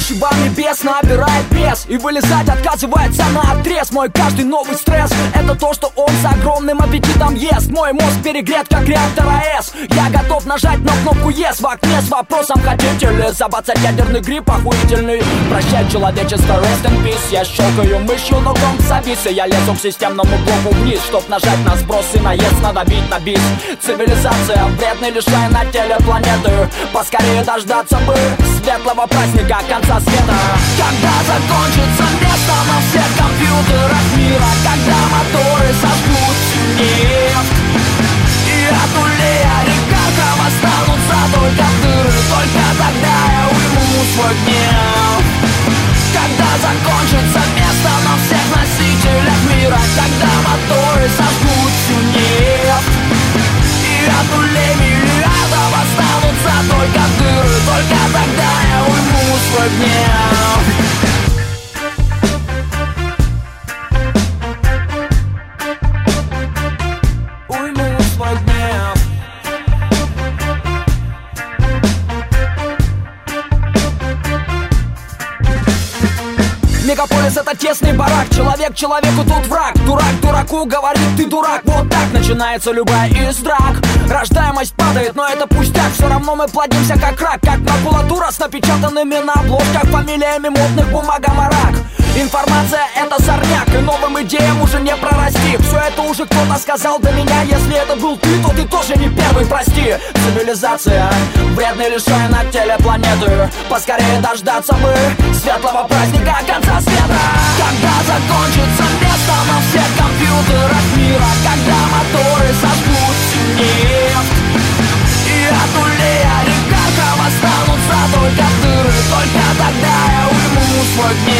идущего небес набирает вес и вылезать отказывается наотрез. Мой каждый новый стресс — это то, что он с огромным аппетитом ест. Мой мозг перегрет, как реактор АЭС. Я готов нажать на кнопку ЕС в окне с вопросом: хотите ли забацать ядерный грипп охуительный? Прощай, человечество, rest in peace. Я щелкаю мышью, но комп завис, и я лезу к системному блоку вниз, чтоб нажать на сброс и наезд, надавить на бис. Цивилизация вредный, лишая на теле планеты. Поскорее дождаться бы светлого праздника конца света. Когда закончится место на всех компьютерах мира, когда моторы сожгут всю нефть, и от улей олигархов останутся только дыры, только тогда я уйму свой гнев. Когда закончится место на всех носителях мира, когда моторы сожгут всю нефть, и от улей миллиардов останутся только дыры, только тогда я уйму свой гнев. Мегаполис — это тесный барак, человек человеку тут враг. Дурак дураку говорит: ты дурак. Вот так начинается любая из драк. Рождаемость падает, но это пустяк. Все равно мы плодимся как рак, как макулатура с напечатанными на обложках фамилиями модных бумагомарак. Информация — это сорняк, и новым идеям уже не прорасти. Все это уже кто-то сказал до меня. Если это был ты, то ты тоже не первый, прости. Цивилизация вредный, лишая на теле планеты. Поскорее дождаться бы светлого праздника конца света. Когда закончится место на всех компьютерах мира, когда моторы сожгут всю нефть, и от улей олигархов останутся только дыры, только тогда я уйму свой гнев.